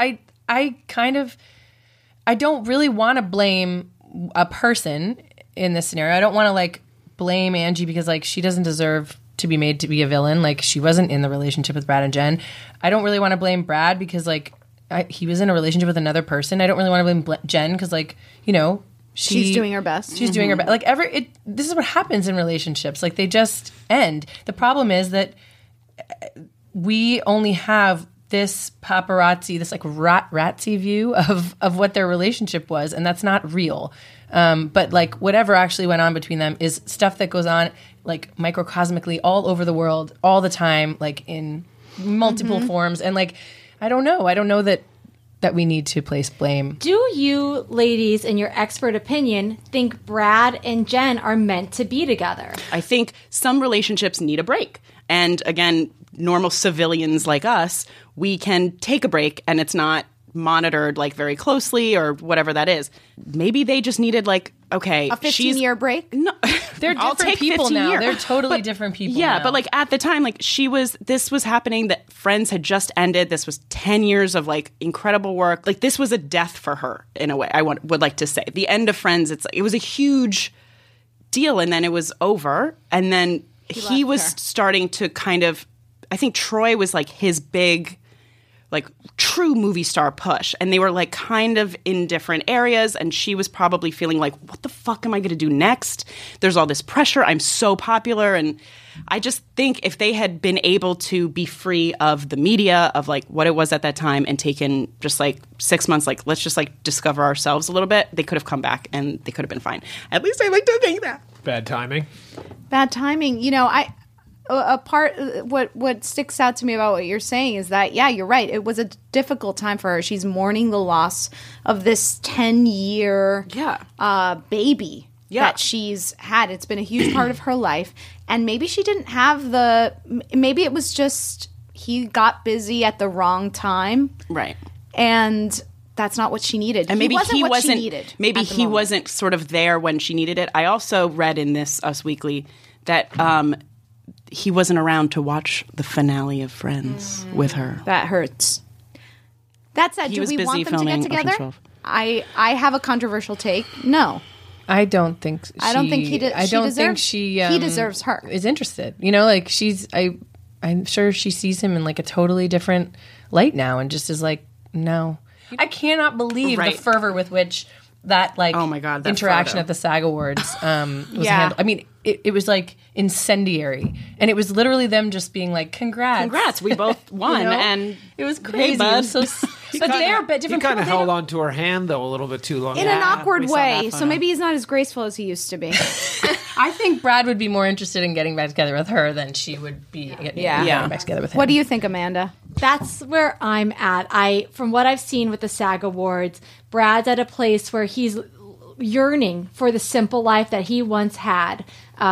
I don't really want to blame a person in this scenario. I don't want to like blame Angie because like she doesn't deserve to be made to be a villain. Like she wasn't in the relationship with Brad and Jen. I don't really want to blame Brad because like he was in a relationship with another person. I don't really want to blame Jen because, like, you know, she's doing her best. She's doing her best. Like, this is what happens in relationships. Like, they just end. The problem is that we only have this paparazzi, this like ratsy view of what their relationship was, and that's not real. But like whatever actually went on between them is stuff that goes on like microcosmically all over the world all the time, like in multiple forms, and like. I don't know that we need to place blame. Do you, ladies, in your expert opinion, think Brad and Jen are meant to be together? I think some relationships need a break. And again, normal civilians like us, we can take a break and it's not monitored like very closely or whatever that is. Maybe they just needed like, okay, a 15-year break? No. They're different people now. They're totally different people now. Yeah, but like at the time, like this was happening, that Friends had just ended. This was 10 years of like incredible work. Like this was a death for her in a way, I would like to say. The end of Friends, it was a huge deal, and then it was over. And then he was starting to kind of, I think Troy was like his big, like true movie star push, and they were like kind of in different areas, and she was probably feeling like, what the fuck am I going to do next? There's all this pressure. I'm so popular. And I just think if they had been able to be free of the media, of like what it was at that time, and taken just like 6 months, like let's just like discover ourselves a little bit, they could have come back and they could have been fine. At least I like to think that. Bad timing. You know, what sticks out to me about what you're saying is that, yeah, you're right. It was a difficult time for her. She's mourning the loss of this 10-year baby that she's had. It's been a huge part of her life. And maybe she didn't have maybe it was just, he got busy at the wrong time. Right. And that's not what she needed. And maybe he wasn't needed. Maybe he wasn't sort of there when she needed it. I also read in this Us Weekly that he wasn't around to watch the finale of Friends with her. That hurts. That said, do we want them to get together? I have a controversial take. No. I don't think he deserves her. Is interested. You know, like I'm sure she sees him in like a totally different light now and just is like, no. I cannot believe the fervor with which that oh my God, that interaction photo. at the SAG Awards was handled. I mean, it was like incendiary, and it was literally them just being like, "Congrats, we both won," you know? And it was crazy. Hey, it was so, but they're different. He kind of held on to her hand though a little bit too long, in an awkward way. So maybe he's not as graceful as he used to be. I think Brad would be more interested in getting back together with her than she would be getting back together with him. What do you think, Amanda? That's where I'm at. From what I've seen with the SAG Awards, Brad's at a place where he's yearning for the simple life that he once had.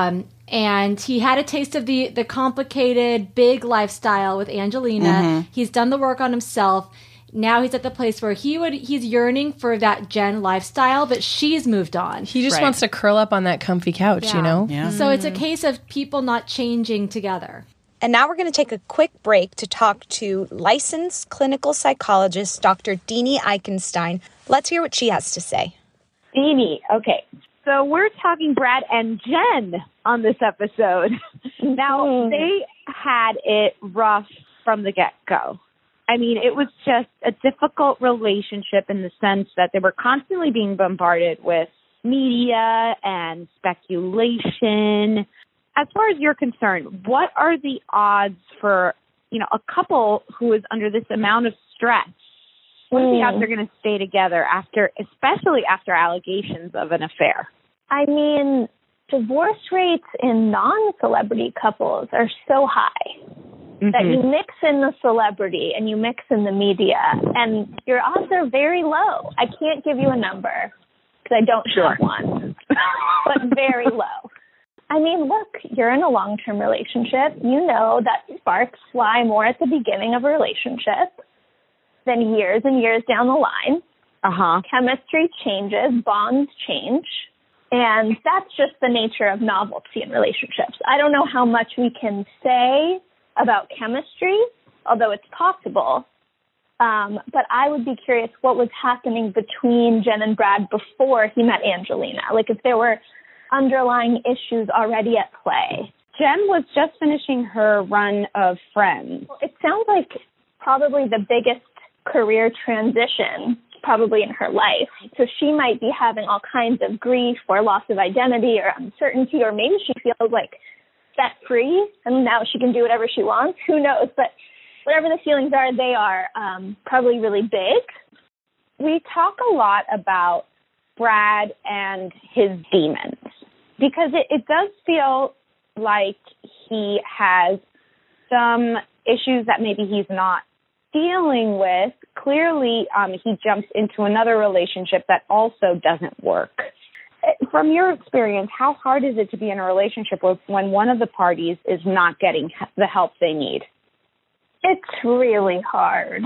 And he had a taste of the complicated, big lifestyle with Angelina. Mm-hmm. He's done the work on himself. Now he's at the place where he's yearning for that Jen lifestyle, but she's moved on. He just wants to curl up on that comfy couch, you know? Yeah. So it's a case of people not changing together. And now we're going to take a quick break to talk to licensed clinical psychologist Dr. Deanie Eichenstein. Let's hear what she has to say. Deanie, okay. So we're talking Brad and Jen on this episode. Now, they had it rough from the get-go. I mean, it was just a difficult relationship in the sense that they were constantly being bombarded with media and speculation. As far as you're concerned, what are the odds for, a couple who is under this amount of stress? What are the odds they're going to stay together especially after allegations of an affair? I mean, divorce rates in non-celebrity couples are so high that you mix in the celebrity and you mix in the media, and your odds are very low. I can't give you a number because I don't have one, but very low. I mean, look, you're in a long-term relationship. You know that sparks fly more at the beginning of a relationship than years and years down the line. Chemistry changes, bonds change, and that's just the nature of novelty in relationships. I don't know how much we can say about chemistry, although it's possible. But I would be curious what was happening between Jen and Brad before he met Angelina. Like if there were underlying issues already at play. Jen was just finishing her run of Friends. It sounds like probably the biggest career transition probably in her life. So she might be having all kinds of grief or loss of identity or uncertainty, or maybe she feels like set free and now she can do whatever she wants. Who knows? But whatever the feelings are, they are probably really big. We talk a lot about Brad and his demons because it does feel like he has some issues that maybe he's not dealing with. Clearly, he jumps into another relationship that also doesn't work. From your experience, how hard is it to be in a relationship when one of the parties is not getting the help they need? It's really hard.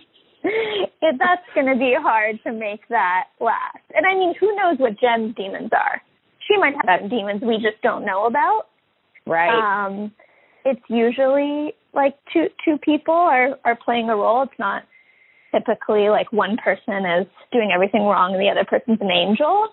That's going to be hard to make that last. And I mean, who knows what Jen's demons are? She might have demons we just don't know about. Right. It's usually like two people are playing a role. It's not typically like one person is doing everything wrong and the other person's an angel.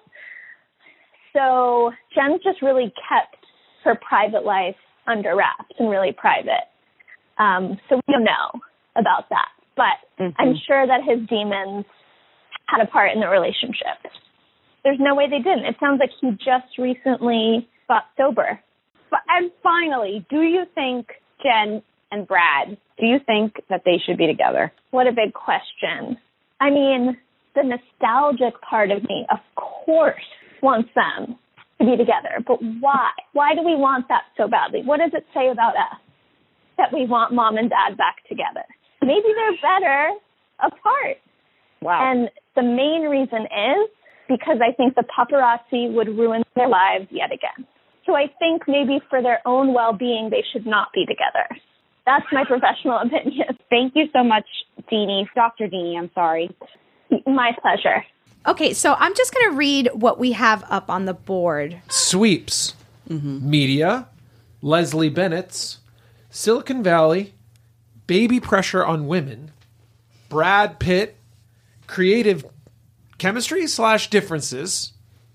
So Jen's just really kept her private life under wraps and really private. So we don't know about that. But I'm sure that his demons had a part in the relationship. There's no way they didn't. It sounds like he just recently got sober. And finally, do you think Jen and Brad, do you think that they should be together? What a big question. I mean, the nostalgic part of me, of course, wants them to be together. But why? Why do we want that so badly? What does it say about us that we want mom and dad back together? Maybe they're better apart. Wow. And the main reason is because I think the paparazzi would ruin their lives yet again. So I think maybe for their own well-being, they should not be together. That's my professional opinion. Thank you so much, Deanie. Dr. Deanie, I'm sorry. My pleasure. Okay, so I'm just going to read what we have up on the board. Sweeps. Media. Leslie Bennett's. Silicon Valley. Baby pressure on women. Brad Pitt. Creative chemistry / differences.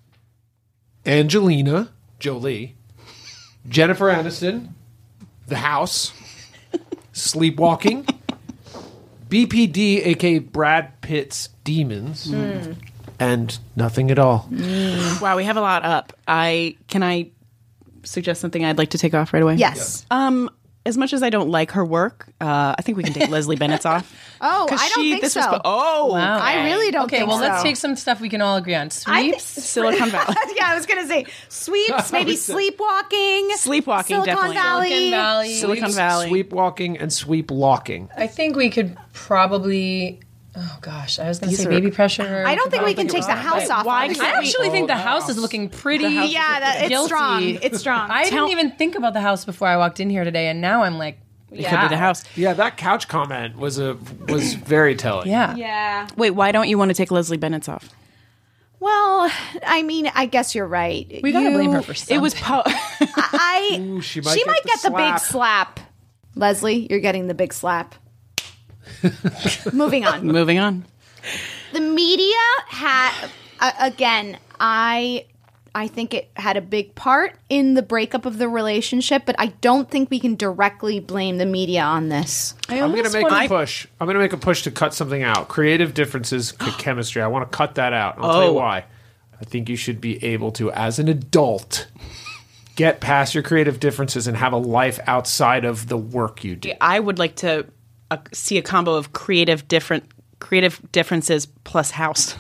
Angelina Jolie. Jennifer Aniston. The House. Sleepwalking. BPD, aka Brad Pitt's Demons. And nothing at all. Wow, we have a lot up. Can I suggest something I'd like to take off right away? Yes. As much as I don't like her work, I think we can take Leslie Bennett's off. Oh, I don't think so. Wow. I really don't Okay, think well, so. let's take some stuff we can all agree on. Sweeps, Silicon Valley. Yeah, I was going to say sweeps, maybe sleepwalking. Sleepwalking, Silicon definitely. Valley. Silicon Valley. Sleepwalking and sweep-locking. I think we could probably... Oh, gosh. I was going to say are- baby pressure. I don't think we can take the house off. Why obviously. I actually think the house is looking pretty it's guilty. strong. It's strong. I didn't even think about the house before I walked in here today, and now I'm like, It could be the house. Yeah, that couch comment was very telling. Yeah. Yeah. Wait, why don't you want to take Leslie Bennett's off? Well, I mean, I guess you're right. We gotta blame her for something. It was Ooh, she might get the big slap. Leslie, you're getting the big slap. Moving on. Moving on. The media had again. I think it had a big part in the breakup of the relationship, but I don't think we can directly blame the media on this. I'm going to make a push. I'm going to make a push to cut something out. Creative differences, chemistry. I want to cut that out. I'll tell you why. I think you should be able to, as an adult, get past your creative differences and have a life outside of the work you do. I would like to see a combo of creative differences plus house.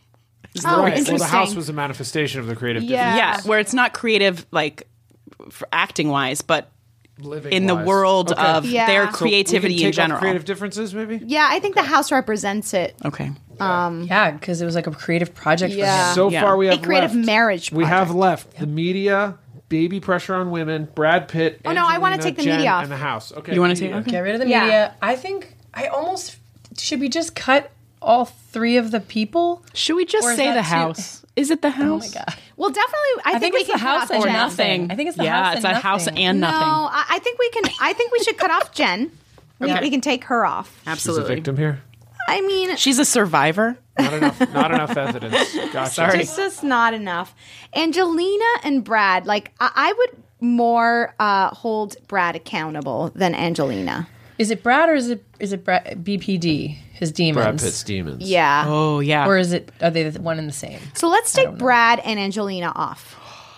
Right. Interesting. Well, the house was a manifestation of the creative Yeah. differences. Yeah, where it's not creative like for acting wise, but Living in the wise. world Okay. of Yeah. their So creativity we can in take off general. creative differences, maybe? Yeah, I think the house represents it. Okay. Yeah, because it was like a creative project for Yeah. him. So far, we have A creative left. marriage We have project. left the media, baby pressure on women, Brad Pitt. Oh, no, I wanna Angelina, take the Jen, media off. and the house. Okay, You wanna take- media. okay. Get rid of the Yeah. media. I think I almost... Should we just cut all three of the people? Should we just Or is say that the too- house? Is it the house? Oh, my God. Well, definitely. I think we it's can the cut house off and Jen. nothing. I think it's the Yeah, house it's and a house nothing. and No, nothing. I think we can. I think we should cut off Jen. We can take her off. She's a Absolutely. victim here. I mean, She's a survivor. Not enough evidence. Gotcha. Sorry. it's just not enough. Angelina and Brad, like I would more hold Brad accountable than Angelina. Is it Brad or is it Brad, BPD? His demons. Brad Pitt's demons. Yeah. Oh yeah. Or are they the one and the same? So let's take Brad and Angelina off.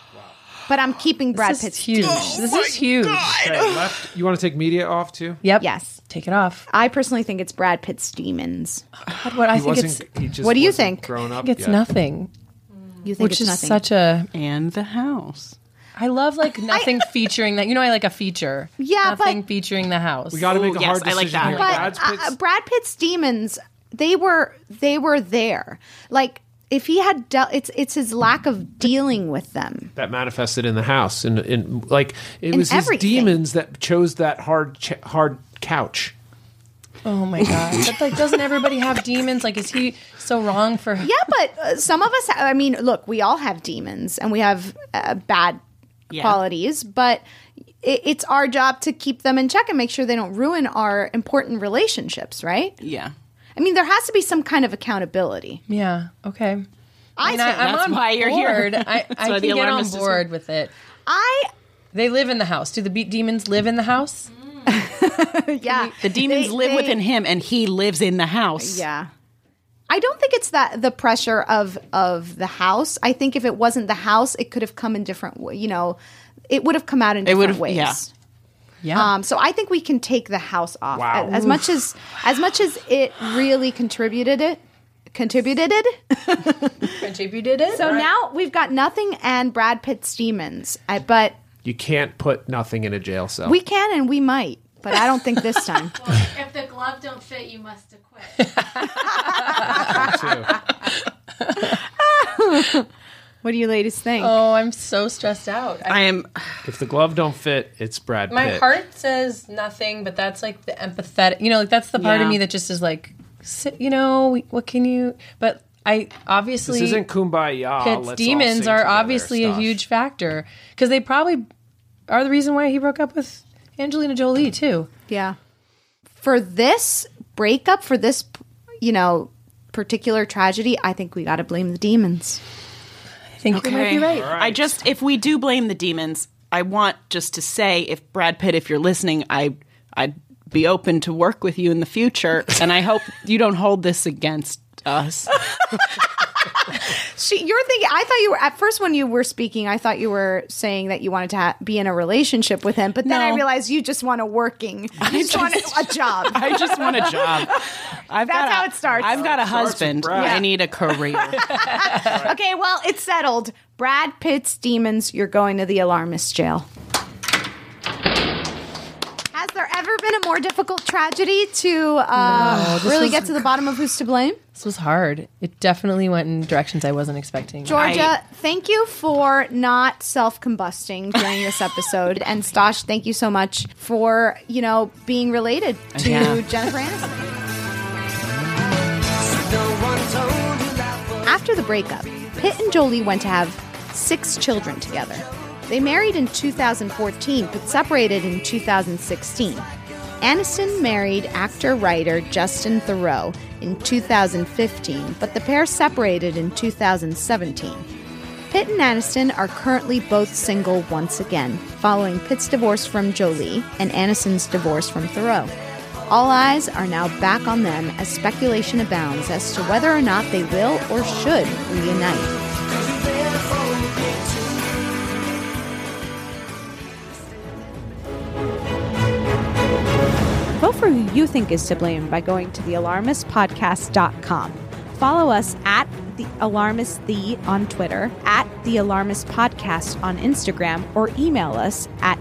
But I'm keeping Brad This is Pitt's huge. This is huge. Okay, left. You want to take media off too? Yep. Yes. Take it off. I personally think it's Brad Pitt's demons. What I He think wasn't- it's. he just What do you wasn't think? Grown up I think it's yet. nothing. You think Which it's is nothing? such a. And the house. I love like nothing featuring that. You know, I like a feature. Yeah, nothing featuring the house. We got to make a yes, hard I decision like that. here. But Brad Pitt's demons, they were there. Like if he had dealt, it's his lack of dealing with them. that manifested in the house, and like it In was his everything. demons that chose that hard couch. Oh my god! But like, doesn't everybody have demons? Like, is he so wrong for? Yeah, but some of us. I mean, look, we all have demons, and we have bad qualities, but it's our job to keep them in check and make sure they don't ruin our important relationships, right? Yeah. I mean, there has to be some kind of accountability. Yeah. Okay. I'm That's on why you're board. here. I That's why can the get on alarmist is board here. with it. I They live in the house. Do the demons live in the house? yeah. The demons live within him, and he lives in the house. Yeah. I don't think it's that the pressure of the house. I think if it wasn't the house, it could have come in different way. You know, it would have come out in different ways. Yeah. Yeah. So I think we can take the house off. Wow. As much as it really contributed it. Contributed it. So now we've got nothing and Brad Pitt's demons. But You can't put nothing in a jail cell. we can and we might, but I don't think this time. Well, if the glove don't fit, you must acquit. What do you ladies think? Oh, I'm so stressed out. I am. If the glove don't fit, it's Brad Pitt. My heart says nothing, but that's like the empathetic, like that's the part of me that just is like, what can you, but I obviously. This isn't Kumbaya. Pitt's demons are obviously a huge factor because they probably are the reason why he broke up with Angelina Jolie too. Yeah. For this breakup, for this, particular tragedy, I think we got to blame the demons. I think you might be right. Right. If we do blame the demons, I want just to say, if Brad Pitt, if you're listening, I'd be open to work with you in the future, and I hope you don't hold this against us. You're thinking, I thought you were, at first when you were speaking, I thought you were saying that you wanted to be in a relationship with him, but then I realized you just want want a job. I just want a job. That's how it starts. I've got a husband. I need a career. Okay, well, it's settled. Brad Pitt's demons, you're going to the alarmist jail. Has there ever been a more difficult tragedy to really get to the bottom of who's to blame? This was hard. It definitely went in directions I wasn't expecting. Georgia, thank you for not self-combusting during this episode. And Stosh, thank you so much for, being related to Jennifer Aniston. After the breakup, Pitt and Jolie went to have 6 children together. They married in 2014, but separated in 2016. Aniston married actor-writer Justin Theroux in 2015, but the pair separated in 2017. Pitt and Aniston are currently both single once again, following Pitt's divorce from Jolie and Aniston's divorce from Theroux. All eyes are now back on them as speculation abounds as to whether or not they will or should reunite. Vote for who you think is to blame by going to thealarmistpodcast.com. Follow us at thealarmistthe on Twitter, at thealarmistpodcast on Instagram, or email us at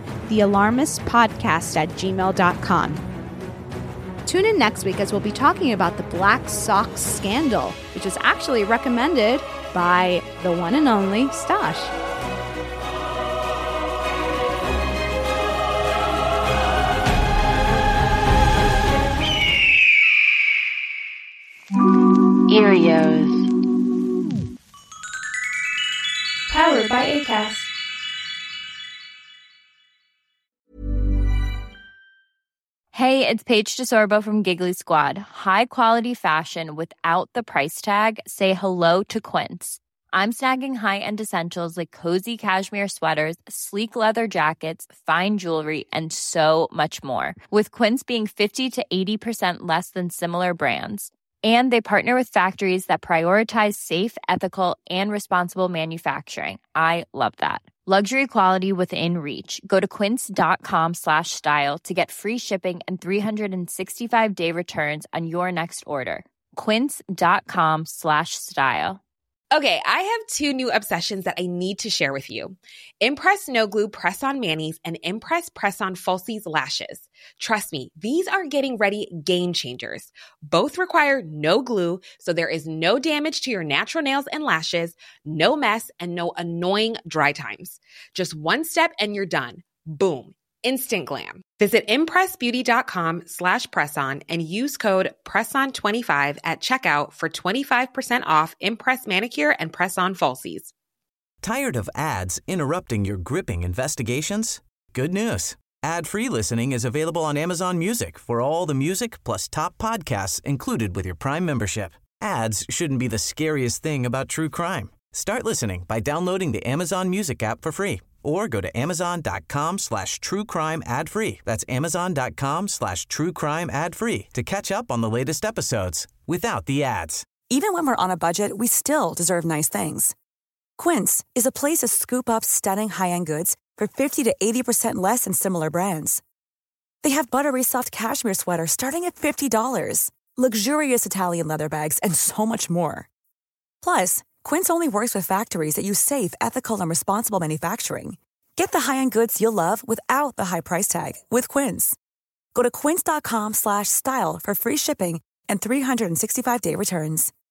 thealarmistpodcast@gmail.com. Tune in next week as we'll be talking about the Black Sox scandal, which is actually recommended by the one and only Stosh. Erios. Powered by Acast. Hey, it's Paige DeSorbo from Giggly Squad. High quality fashion without the price tag. Say hello to Quince. I'm snagging high-end essentials like cozy cashmere sweaters, sleek leather jackets, fine jewelry, and so much more. With Quince being 50 to 80% less than similar brands. And they partner with factories that prioritize safe, ethical, and responsible manufacturing. I love that. Luxury quality within reach. Go to quince.com/style to get free shipping and 365-day returns on your next order. Quince.com/style. Okay, I have 2 new obsessions that I need to share with you. Impress No Glue Press-On Manis and Impress Press-On Falsies Lashes. Trust me, these are getting ready game changers. Both require no glue, so there is no damage to your natural nails and lashes, no mess, and no annoying dry times. Just one step and you're done. Boom. Instant glam. Visit impressbeauty.com/presson and use code PRESSON25 at checkout for 25% off Impress Manicure and Press-On Falsies. Tired of ads interrupting your gripping investigations? Good news. Ad-free listening is available on Amazon Music for all the music plus top podcasts included with your Prime membership. Ads shouldn't be the scariest thing about true crime. Start listening by downloading the Amazon Music app for free or go to amazon.com/truecrime ad-free. That's amazon.com/truecrime ad-free to catch up on the latest episodes without the ads. Even when we're on a budget, we still deserve nice things. Quince is a place to scoop up stunning high-end goods for 50 to 80% less than similar brands. They have buttery soft cashmere sweaters starting at $50, luxurious Italian leather bags, and so much more. Plus, Quince only works with factories that use safe, ethical, and responsible manufacturing. Get the high-end goods you'll love without the high price tag with Quince. Go to quince.com/style for free shipping and 365-day returns.